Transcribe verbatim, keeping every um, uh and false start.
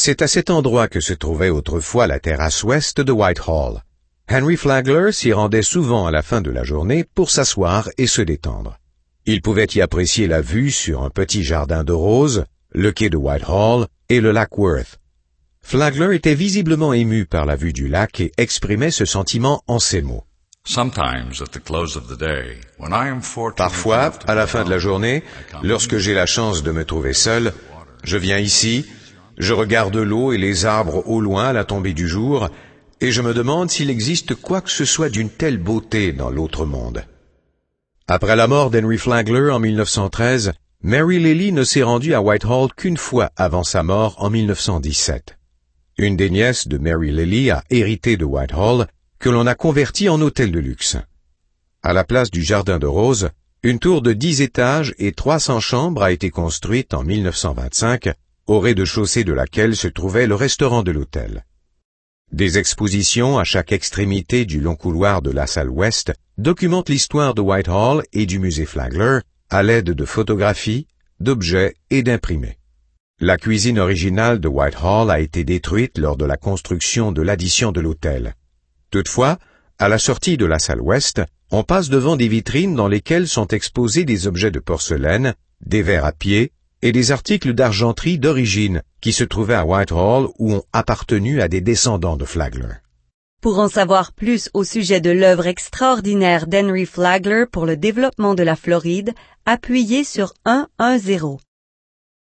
C'est à cet endroit que se trouvait autrefois la terrasse ouest de Whitehall. Henry Flagler s'y rendait souvent à la fin de la journée pour s'asseoir et se détendre. Il pouvait y apprécier la vue sur un petit jardin de roses, le quai de Whitehall et le lac Worth. Flagler était visiblement ému par la vue du lac et exprimait ce sentiment en ces mots. Parfois, à la fin de la journée, lorsque j'ai la chance de me trouver seul, je viens ici, je regarde l'eau et les arbres au loin à la tombée du jour, et je me demande s'il existe quoi que ce soit d'une telle beauté dans l'autre monde. Après la mort d'Henry Flagler en mille neuf cent treize, Mary Lely ne s'est rendue à Whitehall qu'une fois avant sa mort en mille neuf cent dix-sept. Une des nièces de Mary Lely a hérité de Whitehall, que l'on a converti en hôtel de luxe. À la place du jardin de roses, une tour de dix étages et trois cents chambres a été construite en mille neuf cent vingt-cinq, au rez-de-chaussée de laquelle se trouvait le restaurant de l'hôtel. Des expositions à chaque extrémité du long couloir de la salle ouest documentent l'histoire de Whitehall et du musée Flagler à l'aide de photographies, d'objets et d'imprimés. La cuisine originale de Whitehall a été détruite lors de la construction de l'addition de l'hôtel. Toutefois, à la sortie de la salle ouest, on passe devant des vitrines dans lesquelles sont exposés des objets de porcelaine, des verres à pied et des articles d'argenterie d'origine qui se trouvaient à Whitehall ou ont appartenu à des descendants de Flagler. Pour en savoir plus au sujet de l'œuvre extraordinaire d'Henry Flagler pour le développement de la Floride, appuyez sur un un zéro.